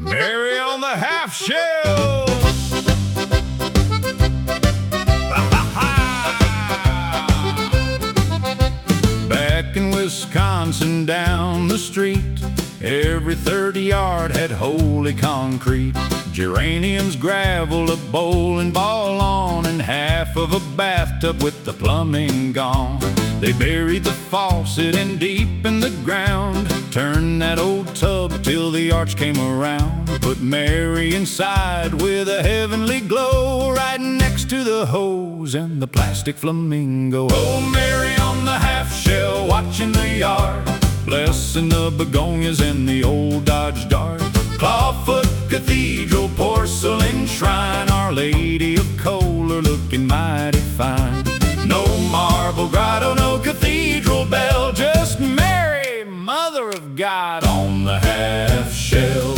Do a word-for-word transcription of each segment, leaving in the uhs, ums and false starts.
Mary on the half shell. Back in Wisconsin down the street, every thirty yard had holy concrete. Geraniums, gravel, a bowling ball on, and half of a bathtub with the plumbing gone. They buried the faucet in deep in the ground, turned that old tub till the arch came around. Put Mary inside with a heavenly glow, right next to the hose and the plastic flamingo. Oh, Mary on the half shell, watching the yard, blessing the begonias and the old Dodge Dart. Clawfoot Cathedral, porcelain shrine, Our Lady of Kohler looking mighty fine. No marble grotto, no cathedral bell, just Mary, Mother of God, on the half shell.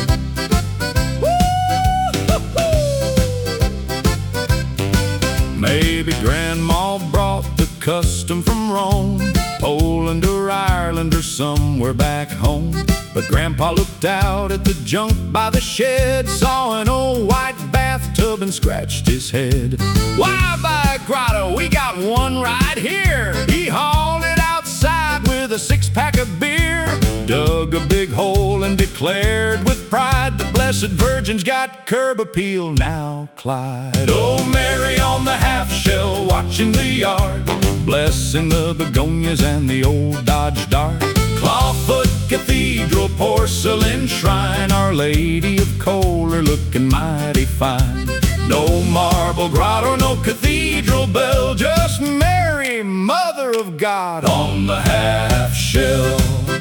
Maybe Grandma brought the custom from Rome, Poland or Ireland or somewhere back home. But Grandpa looked out at the junk by the shed, saw an old white bathtub and scratched his head. Why buy a grotto? We got one right here. He hauled it outside with a six-pack of beer, dug a big hole and declared with pride, the Blessed Virgin's got curb appeal now, Clyde. Oh, Mary on the half shell, watching the yard, blessing the begonias and the old Dodge Dart. Clawfoot Cathedral, porcelain shrine, Our Lady of Kohler looking mighty fine. No marble grotto, no cathedral bell, just Mary, Mother of God, on the half shell.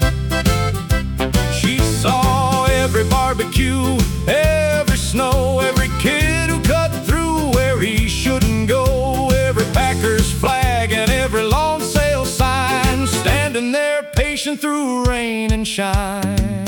She saw every barbecue, every snow, every kid who cut through where he shouldn't go, every Packers flag and every lawn sale sign, standing there patient through rain and shine.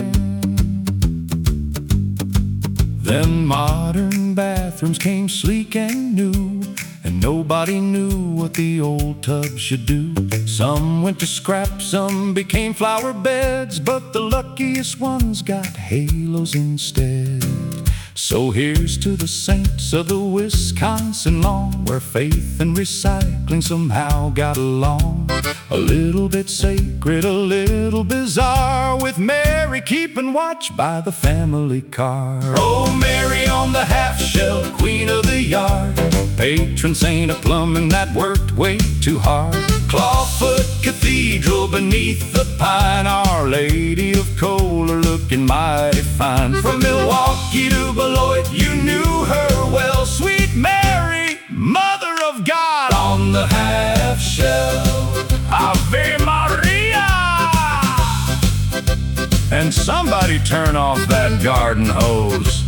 Then modern bathrooms came sleek and new, and nobody knew what the old tub should do. Some went to scrap, some became flower beds, but the luckiest ones got halos instead. So here's to the saints of the Wisconsin lawn, where faith and recycling somehow got along. A little bit sacred, a little bizarre, with Mary keeping watch by the family car. Oh, Mary on the half shell, queen of the yard, patron saint of plumbing that worked way too hard. Clawfoot Cathedral beneath the pine, Our Lady of Kohler looking mighty fine. From Milwaukee to Beloit, you knew her well, sweet Mary, Mother of God, on the half shell. Ave Maria! And somebody turn off that garden hose.